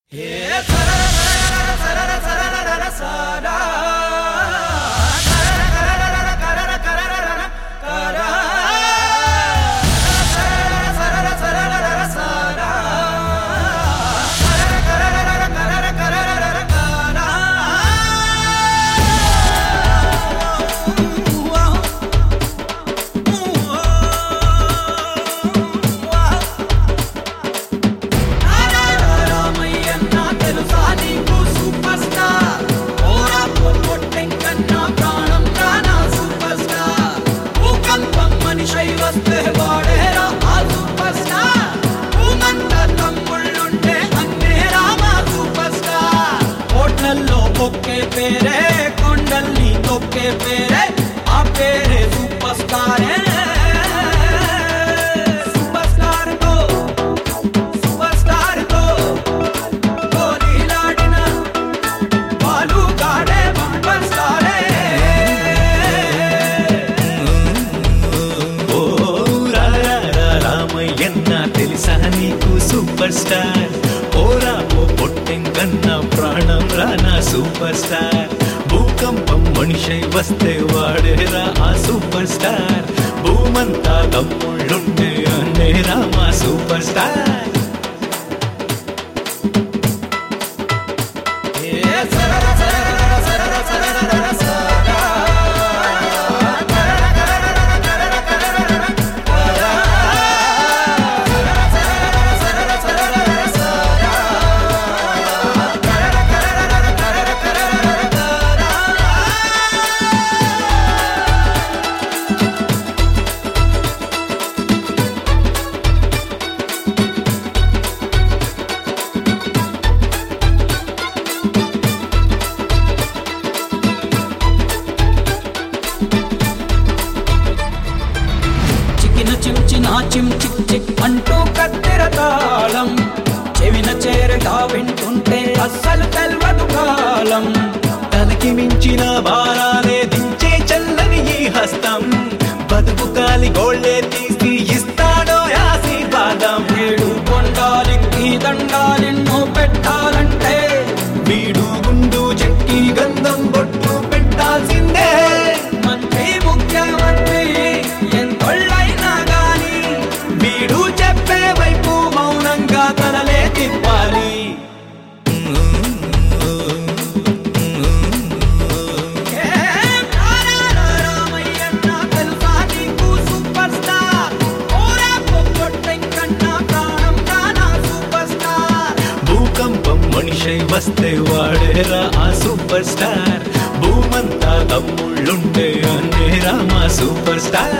ఒకే పేరే కొండల్ని తొక్కే పేరే ఆ పేరే సూపర్ స్టార్ తో గోలీలాడిన బాలుగాడే బంపర్ స్టారే ఓ రామయ్యన్న తెలుసా నీకు సూపర్ స్టార్ ఓరా ఓ పొట్టెంకన్న ప్రాణం రానా సూపర్ స్టార్ భూకంపం మనిషై వస్తే వాడేరా ఆ సూపర్ స్టార్ భూమంతా తమ్ముళ్ళుండే అన్నే రామా సూపర్ స్టార్ చిమ్ చిక్ చిక్ అంటూ కత్తెర తాళం చెవిన చేరగా వింటుంటే అస్సలు తెల్వదు కాలం తనకి మించిన భారాలే దించే చల్లని ఈ హస్తం బతుకు కాలి గోళ్ళే తీసి ఇస్తాడో ఆశీర్వాదం ఏడు కొండాలికి దండాలెన్నో పెట్టాలంటే వీడు గుండు చెక్కి గంధం బొట్టు పెట్టాల్సిందే మంత్రి ముఖ్యమంత్రి ఎంతొళ్ళైనా గాని వీడు చెప్పే వైపు మౌనంగా తనలే తిప్పాలి రామయ్యన్న తెలుసా నీకు సూపర్ స్టార్ ఓరా పొట్టెంకన్నా ప్రాణం రానా సూపర్ స్టార్ భూకంపం మనిషై వస్తే వాడేరా ఆ సూపర్ స్టార్ భూమంతా తమ్ముళ్ళుండే అన్నే రామా సూపర్ స్టార్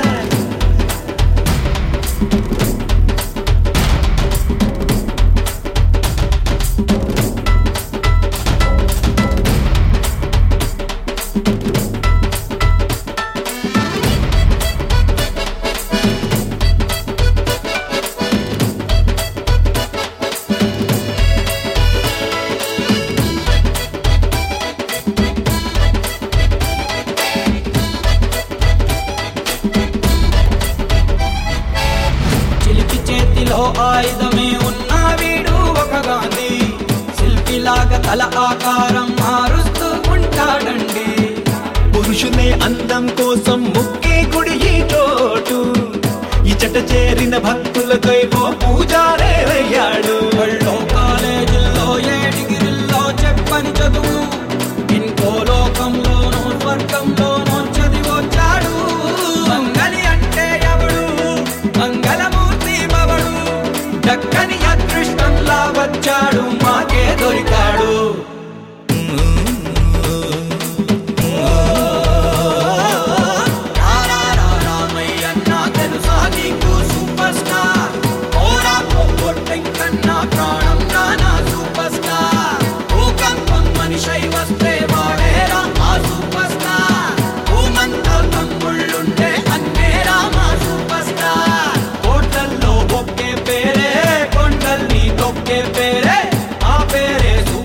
చిలిపి చేతిలో ఆయుధమే ఉన్న వీడు ఒక గాంధీ శిల్పిలాగా తల ఆకారం మారుస్తూ ఉంటాడండి పురుషునే అందం కోసం ముక్కే గుడి ఈ చోటు ఇచట చేరిన భక్తులకై ఓ పూజారే అయ్యాడు బళ్ళో కాలేజీల్లో ఏ డిగ్రీల్లో చెప్పని చదువు ఇంకో లోకంలోనో స్వర్గంలోనో చదివొచ్చాడు మంగళి అంటే ఎవడు మంగళమూర్తి మవడు దక్కని అదృష్టంలా వచ్చాడు మాకే దొరికాడు రామయ్యన్న తెలుసా నీకు సూపర్ స్టార్ ఓరా పొట్టెంకన్నా ప్రాణం రానా సూపర్ స్టార్ భూకంపం మనిషై వస్తే వాడేరా ఆ సూపర్ స్టార్ భూమంతా తమ్ముళ్ళుండే అన్నే రామా సూపర్ స్టార్ కోటల్లో ఒకే పేరే కొండల్ని తొక్కే పేరే ఆ పేరే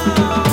స్టార్